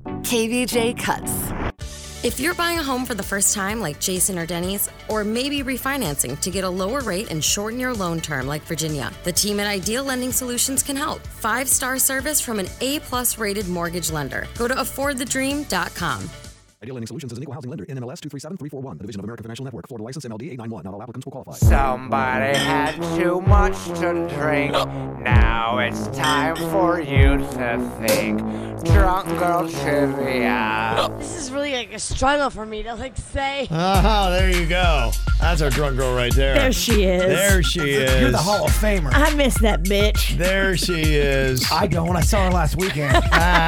KVJ Cuts. If you're buying a home for the first time like Jason or Denny's, or maybe refinancing to get a lower rate and shorten your loan term like Virginia, the team at Ideal Lending Solutions can help. 5-star service from an A+ rated mortgage lender. Go to affordthedream.com. Ideal Lending Solutions is an equal housing lender. NMLS 237341. A division of American Financial Network. Florida license MLD 891. Not all applicants will qualify. Somebody had too much to drink. Now it's time for you to think. Drunk Girl Trivia. This is really like a struggle for me to say. Oh, there you go. That's our drunk girl right there. There she is. There she is. You're the Hall of Famer. I miss that bitch. There she is. I don't. I saw her last weekend.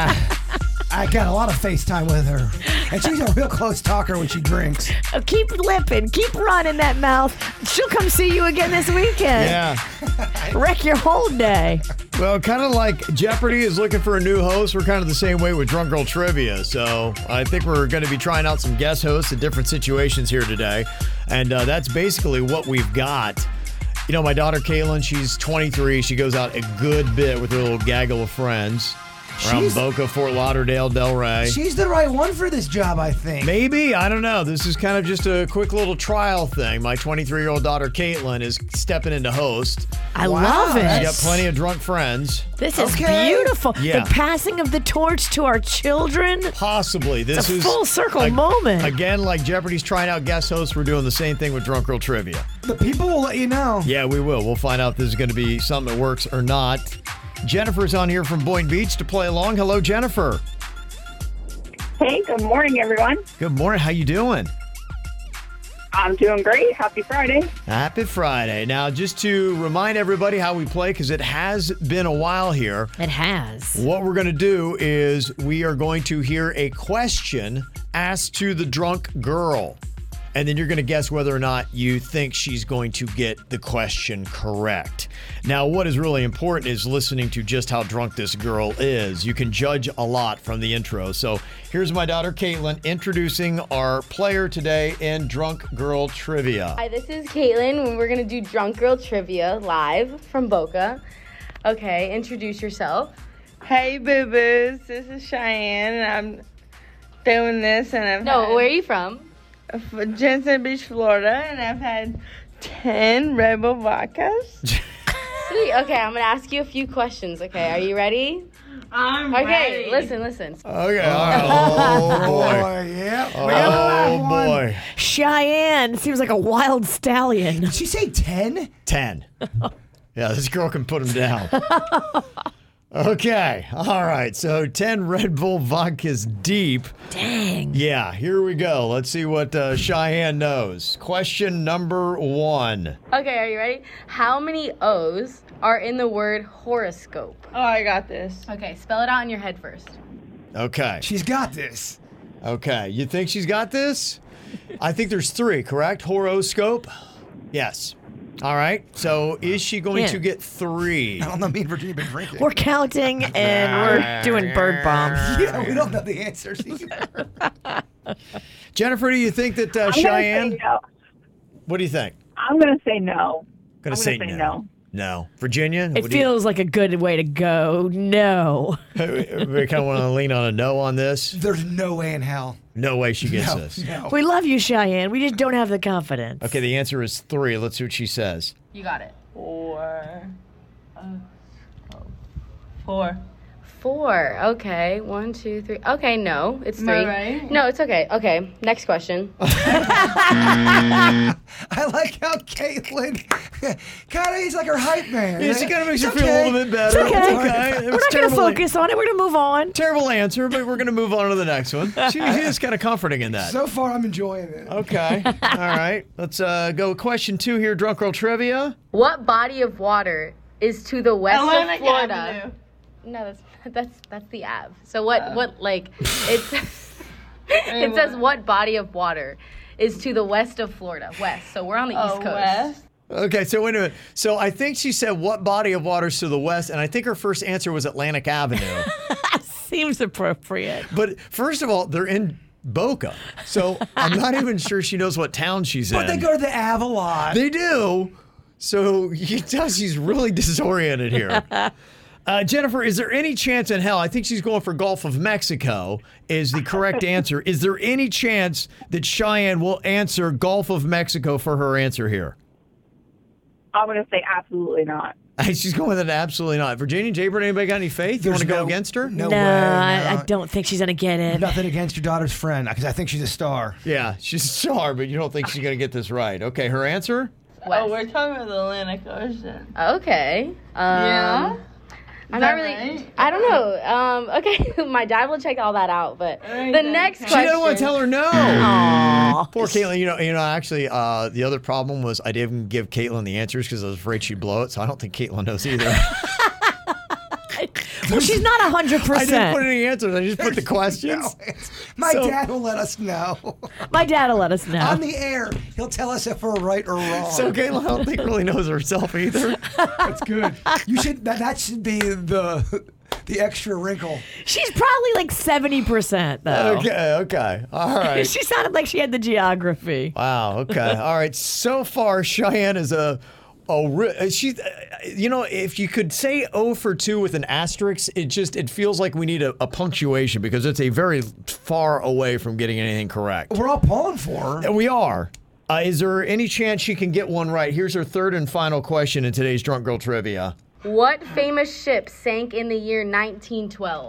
I got a lot of FaceTime with her. And she's a real close talker when she drinks. Keep lipping. Keep running that mouth. She'll come see you again this weekend. Yeah. Wreck your whole day. Well, kind of like Jeopardy is looking for a new host, we're kind of the same way with Drunk Girl Trivia. So I think we're going to be trying out some guest hosts in different situations here today. And that's basically what we've got. You know, my daughter Caitlin, she's 23. She goes out a good bit with her little gaggle of friends. Around Boca, Fort Lauderdale, Delray. She's the right one for this job, I think. Maybe. I don't know. This is kind of just a quick little trial thing. My 23-year-old daughter, Caitlin, is stepping into host. I love it. She's got plenty of drunk friends. This is beautiful. Yeah. The passing of the torch to our children. Possibly. This is a is full circle moment. Again, like Jeopardy's trying out guest hosts, we're doing the same thing with Drunk Girl Trivia. The people will let you know. Yeah, we will. We'll find out if this is going to be something that works or not. Jennifer's on here from Boynton Beach to play along. Hello, Jennifer. Hey, good morning, everyone. Good morning. How you doing? I'm doing great. Happy Friday. Happy Friday. Now, just to remind everybody how we play, because it has been a while here. It has. What we're going to do is we are going to hear a question asked to the drunk girl. And then you're going to guess whether or not you think she's going to get the question correct. Now, what is really important is listening to just how drunk this girl is. You can judge a lot from the intro. So here's my daughter, Caitlin, introducing our player today in Drunk Girl Trivia. Hi, this is Caitlin, and we're going to do Drunk Girl Trivia live from Boca. Okay, introduce yourself. Hey, boo-boos. This is Cheyenne, and I'm doing this, and where are you from? Jensen Beach, Florida, and I've had 10 Red Bull vodkas. Sweet. Okay, I'm going to ask you a few questions, okay? Are you ready? I'm ready. Okay, listen. Okay. Oh, boy. Yeah. Oh, boy. Cheyenne seems like a wild stallion. Did she say 10? 10. Yeah, this girl can put him down. Okay. All right. So 10 Red Bull vodkas deep. Dang. Yeah, here we go. Let's see what Cheyenne knows. Question number 1. Okay, are you ready? How many O's are in the word horoscope? Oh, I got this. Okay, spell it out in your head first. Okay. She's got this. Okay. You think she's got this? I think there's 3, correct? Horoscope? Yes. All right. So is she going to get 3? I don't know. Me and Virginia been drinking. We're counting and we're doing bird bombs. Yeah, we don't know the answers either. Jennifer, do you think that I'm Cheyenne? Gonna say no. What do you think? I'm going to say no. Gonna say no. No. Virginia? It feels like a good way to go. No. We kind of want to lean on a no on this. There's no way in hell. No way she gets this. No. We love you, Cheyenne. We just don't have the confidence. Okay, the answer is 3. Let's see what she says. You got it. 4. 4. Okay. 1, 2, 3. Okay, no. It's 3. Am I right? No, it's okay. Okay, next question. I like how Caitlin kind of, he's like her hype man. Yeah, she kind of makes you It's feel a okay. little bit better. It's okay. It We're was not going to terrible. focus on it. We're going to move on. Terrible answer, but we're going to move on to the next one. She is kind of comforting in that. So far, I'm enjoying it. Okay. All right. Let's go question 2 here, Drunk Girl Trivia. What body of water is to the west Atlantic of Florida? Avenue. No, that's the Ave. So what like it's it says what body of water is to the west of Florida? West. So we're on the East Coast. West. Okay, so wait a minute. So I think she said what body of water is to the west, and I think her first answer was Atlantic Avenue. Seems appropriate. But first of all, they're in Boca, so I'm not even sure she knows what town she's in. But they go to the Ave a lot. They do. So you can tell she's really disoriented here. Jennifer, is there any chance in hell? I think she's going for Gulf of Mexico is the correct answer. Is there any chance that Cheyenne will answer Gulf of Mexico for her answer here? I'm going to say absolutely not. She's going with an absolutely not. Virginia, Jaybird, anybody got any faith? You want to go against her? No No, way. I don't think she's going to get it. Nothing against your daughter's friend, because I think she's a star. Yeah, she's a star, but you don't think she's going to get this right. Okay, her answer? Oh, we're talking about the Atlantic Ocean. Okay. Yeah? I'm not really. Right? I don't know. Okay, my dad will check all that out. But the next She question. doesn't want to tell her no. Aww. Poor Caitlin. You know. Actually, the other problem was I didn't give Caitlin the answers because I was afraid she'd blow it. So I don't think Caitlin knows either. Well, she's not 100%. I didn't put any answers. I just put the questions. My dad will let us know. My dad will let us know. On the air, he'll tell us if we're right or wrong. So Caitlin, I don't think really knows herself either. That's good. You should. That should be the extra wrinkle. She's probably like 70%, though. Okay. All right. She sounded like she had the geography. Wow. Okay. All right. So far, Cheyenne is she's, if you could say 0 for 2 with an asterisk, it feels like we need a punctuation because it's a very far away from getting anything correct. We're all pulling for her. We are. Is there any chance she can get one right? Here's her third and final question in today's Drunk Girl Trivia. What famous ship sank in the year 1912?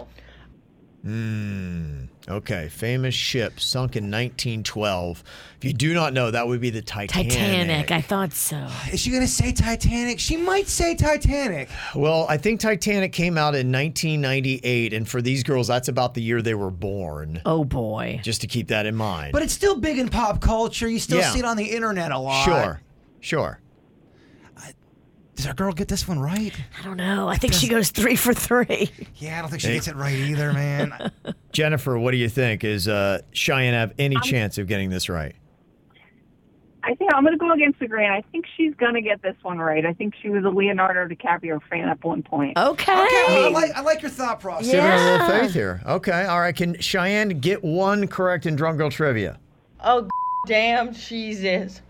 Okay, famous ship sunk in 1912. If you do not know, that would be the Titanic. Titanic, I thought so. Is she going to say Titanic? She might say Titanic. Well, I think Titanic came out in 1998, and for these girls, that's about the year they were born. Oh, boy. Just to keep that in mind. But it's still big in pop culture. You still see it on the internet a lot. Sure. Does our girl get this one right? I don't know. I think she goes 3 for 3. Yeah, I don't think she gets it right either, man. Jennifer, what do you think? Is Cheyenne have any chance of getting this right? I think I'm going to go against the grain. I think she's going to get this one right. I think she was a Leonardo DiCaprio fan at one point. Okay. I like your thought process. Give her a little faith here. Okay, all right. Can Cheyenne get one correct in Drunk Girl Trivia? Oh, damn Jesus.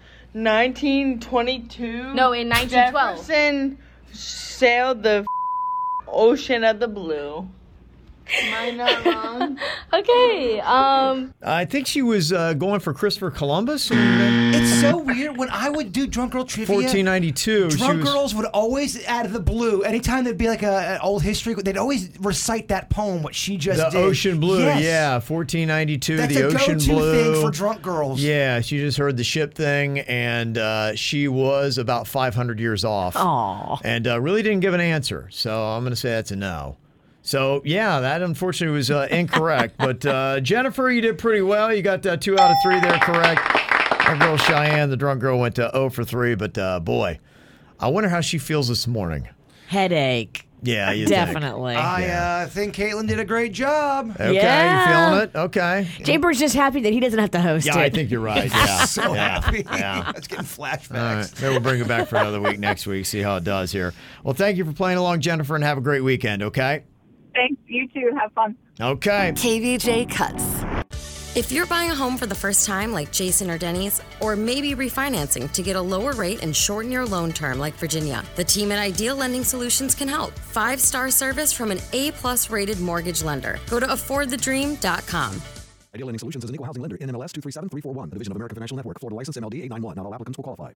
1922? No, in 1912. Jefferson sailed the ocean of the blue. Am I not wrong? Okay. I think she was going for Christopher Columbus. It's so weird. When I would do Drunk Girl Trivia, 1492. Drunk girls would always, out of the blue, anytime there'd be like an old history, they'd always recite that poem, what she just did. The Ocean Blue, Yes. yeah. 1492, That's the a Ocean go-to Blue. thing for drunk girls. Yeah, she just heard the ship thing, and she was about 500 years off. Aw. And really didn't give an answer. So I'm going to say that's a no. So, yeah, that unfortunately was incorrect. But, Jennifer, you did pretty well. You got 2 out of 3 there correct. Our girl Cheyenne, the drunk girl, went 0 for 3. But, boy, I wonder how she feels this morning. Headache. Yeah, you Definitely. I think Caitlin did a great job. Okay, Yeah. you feeling it? Okay. Jaybird's just happy that he doesn't have to host it. Yeah, I think you're right. Yeah. So yeah. happy. Yeah. Let's get flashbacks. All right. Maybe we'll bring it back for another week next week, see how it does here. Well, thank you for playing along, Jennifer, and have a great weekend, okay? Thanks. You too. Have fun. Okay. KVJ Cuts. If you're buying a home for the first time like Jason or Denny's, or maybe refinancing to get a lower rate and shorten your loan term like Virginia, the team at Ideal Lending Solutions can help. 5-star service from an A+ rated mortgage lender. Go to affordthedream.com. Ideal Lending Solutions is an equal housing lender. NMLS 237341. A division of American Financial Network. Florida license MLD 891. Not all applicants will qualify.